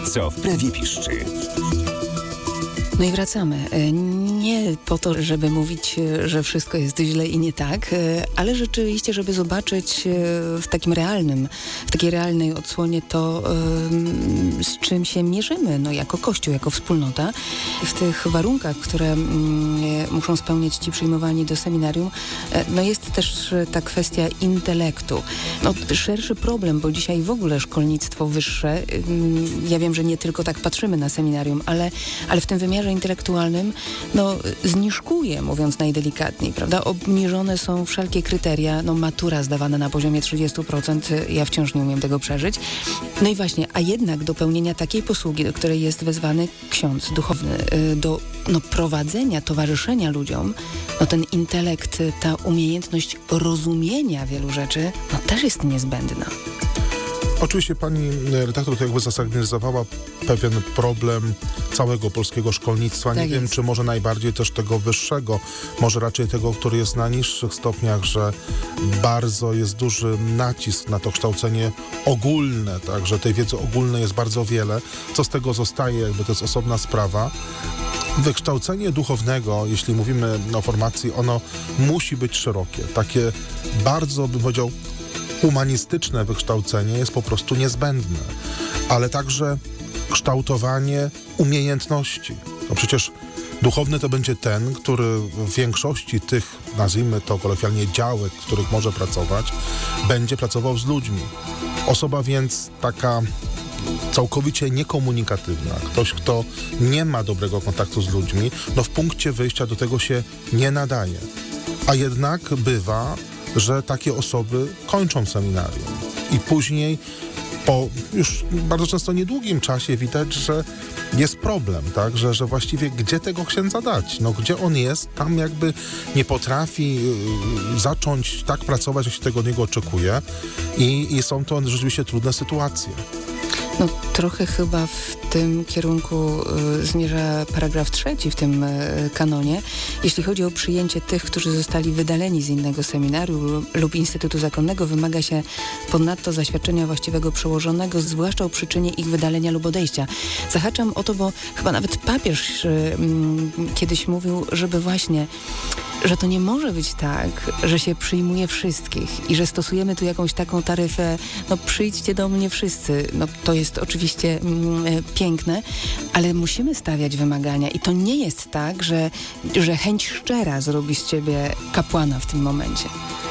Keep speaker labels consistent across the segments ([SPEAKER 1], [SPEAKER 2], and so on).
[SPEAKER 1] Co w prawie piszczy.
[SPEAKER 2] No i wracamy. Nie po to, żeby mówić, że wszystko jest źle i nie tak, ale rzeczywiście, żeby zobaczyć w takiej realnej odsłonie to, z czym się mierzymy, no jako Kościół, jako wspólnota. W tych warunkach, które muszą spełniać ci przyjmowani do seminarium, no jest też ta kwestia intelektu. No, szerszy problem, bo dzisiaj w ogóle szkolnictwo wyższe, ja wiem, że nie tylko tak patrzymy na seminarium, ale w tym wymiarze intelektualnym, no, zniżkuje, mówiąc najdelikatniej, prawda? Obniżone są wszelkie kryteria, no, matura zdawana na poziomie 30%, ja wciąż nie umiem tego przeżyć. No i właśnie, a jednak do pełnienia takiej posługi, do której jest wezwany ksiądz duchowny, do prowadzenia, towarzyszenia ludziom, no ten intelekt, ta umiejętność rozumienia wielu rzeczy, no też jest niezbędna.
[SPEAKER 3] Oczywiście pani redaktor to jakby zasygnalizowała pewien problem całego polskiego szkolnictwa.
[SPEAKER 2] Tak
[SPEAKER 3] nie wiem,
[SPEAKER 2] jest.
[SPEAKER 3] czy może najbardziej też tego wyższego, może raczej tego, który jest na niższych stopniach, że bardzo jest duży nacisk na to kształcenie ogólne, tak, że tej wiedzy ogólnej jest bardzo wiele. Co z tego zostaje, jakby to jest osobna sprawa. Wykształcenie duchownego, jeśli mówimy o formacji, ono musi być szerokie. Takie bardzo, bym powiedział, humanistyczne wykształcenie jest po prostu niezbędne, ale także kształtowanie umiejętności. No przecież duchowny to będzie ten, który w większości tych, nazwijmy to kolokwialnie, działek, w których może pracować, będzie pracował z ludźmi. Osoba więc taka całkowicie niekomunikatywna, ktoś, kto nie ma dobrego kontaktu z ludźmi, no w punkcie wyjścia do tego się nie nadaje. A jednak bywa, że takie osoby kończą seminarium i później po już bardzo często niedługim czasie widać, że jest problem, tak? Że właściwie gdzie tego księdza dać? No gdzie on jest? Tam jakby nie potrafi zacząć tak pracować, jak się tego od niego oczekuje i są to rzeczywiście trudne sytuacje.
[SPEAKER 2] No trochę chyba w tym kierunku zmierza paragraf 3 w tym kanonie. Jeśli chodzi o przyjęcie tych, którzy zostali wydaleni z innego seminarium lub Instytutu Zakonnego, wymaga się ponadto zaświadczenia właściwego przełożonego, zwłaszcza o przyczynie ich wydalenia lub odejścia. Zahaczam o to, bo chyba nawet papież kiedyś mówił, żeby właśnie, że to nie może być tak, że się przyjmuje wszystkich i że stosujemy tu jakąś taką taryfę, no przyjdźcie do mnie wszyscy. No to jest oczywiście piękne, ale musimy stawiać wymagania i to nie jest tak, że chęć szczera zrobi z ciebie kapłana w tym momencie.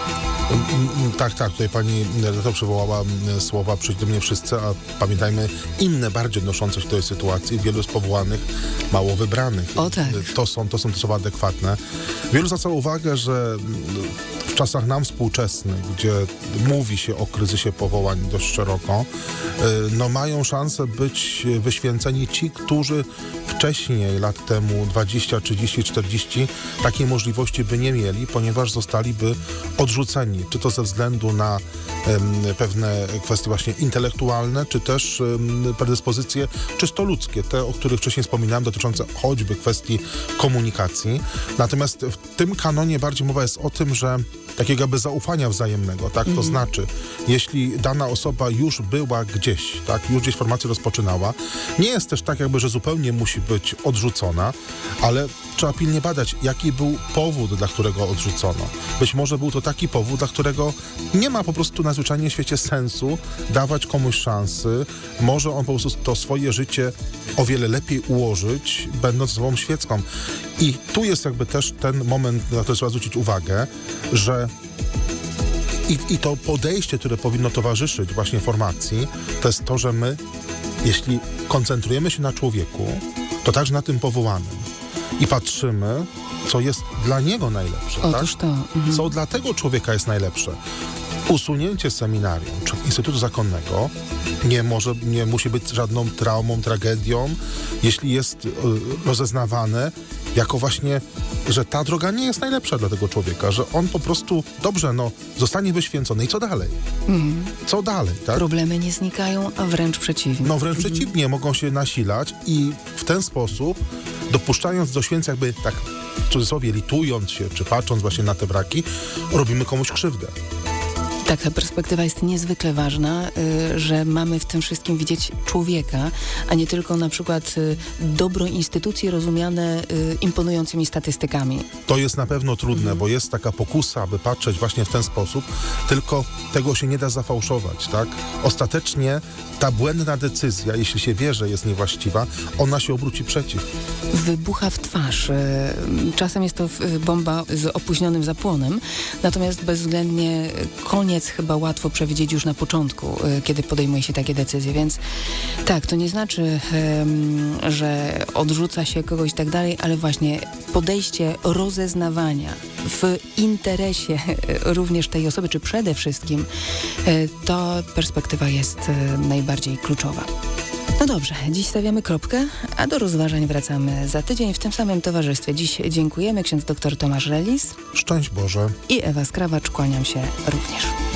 [SPEAKER 3] Tak, tutaj pani redaktor przywołała słowa przyjdź do mnie wszyscy, a pamiętajmy inne, bardziej odnoszące się do tej sytuacji. Wielu z powołanych, mało wybranych.
[SPEAKER 2] O tak.
[SPEAKER 3] To są te słowa adekwatne. Wielu zwraca uwagę, że w czasach nam współczesnych, gdzie mówi się o kryzysie powołań dość szeroko, no mają szansę być wyświęceni ci, którzy wcześniej, lat temu, 20, 30, 40, takiej możliwości by nie mieli, ponieważ zostaliby odrzuceni. Czy to ze względu na pewne kwestie właśnie intelektualne, czy też predyspozycje czysto ludzkie, te, o których wcześniej wspominałem, dotyczące choćby kwestii komunikacji. Natomiast w tym kanonie bardziej mowa jest o tym, że takiego jakby zaufania wzajemnego, tak? To znaczy, jeśli dana osoba już była gdzieś, tak? Już gdzieś formację rozpoczynała, nie jest też tak jakby, że zupełnie musi być odrzucona, ale trzeba pilnie badać, jaki był powód, dla którego odrzucono. Być może był to taki powód, dla którego nie ma po prostu na zwyczajnie w świecie sensu dawać komuś szansy. Może on po prostu to swoje życie o wiele lepiej ułożyć, będąc osobą świecką. I tu jest jakby też ten moment, na który trzeba zwrócić uwagę, że i to podejście, które powinno towarzyszyć właśnie formacji, to jest to, że my, jeśli koncentrujemy się na człowieku, to także na tym powołanym. I patrzymy, co jest dla niego najlepsze.
[SPEAKER 2] Otóż
[SPEAKER 3] tak?
[SPEAKER 2] to.
[SPEAKER 3] Co dla tego człowieka jest najlepsze. Usunięcie seminarium czy Instytutu Zakonnego nie musi być żadną traumą, tragedią, jeśli jest rozeznawane jako właśnie, że ta droga nie jest najlepsza dla tego człowieka, że on po prostu, dobrze, zostanie wyświęcony i co dalej? Co dalej, tak?
[SPEAKER 2] Problemy nie znikają, a wręcz przeciwnie.
[SPEAKER 3] No wręcz przeciwnie, mogą się nasilać i w ten sposób, dopuszczając do święceń, jakby tak w cudzysłowie litując się, czy patrząc właśnie na te braki, robimy komuś krzywdę.
[SPEAKER 2] Taka perspektywa jest niezwykle ważna, że mamy w tym wszystkim widzieć człowieka, a nie tylko na przykład dobro instytucji rozumiane imponującymi statystykami.
[SPEAKER 3] To jest na pewno trudne, bo jest taka pokusa, aby patrzeć właśnie w ten sposób, tylko tego się nie da zafałszować, tak? Ostatecznie ta błędna decyzja, jeśli się wie, że jest niewłaściwa, ona się obróci przeciw.
[SPEAKER 2] Wybucha w twarz. Czasem jest to bomba z opóźnionym zapłonem, natomiast bezwzględnie koniec chyba łatwo przewidzieć już na początku, kiedy podejmuje się takie decyzje, więc tak, to nie znaczy, że odrzuca się kogoś i tak dalej, ale właśnie podejście rozeznawania w interesie również tej osoby, czy przede wszystkim, to perspektywa jest najbardziej kluczowa. No dobrze, dziś stawiamy kropkę, a do rozważań wracamy za tydzień w tym samym towarzystwie. Dziś dziękujemy, ksiądz dr Tomasz Relis.
[SPEAKER 3] Szczęść Boże.
[SPEAKER 2] I Ewa Skrawacz, kłaniam się również.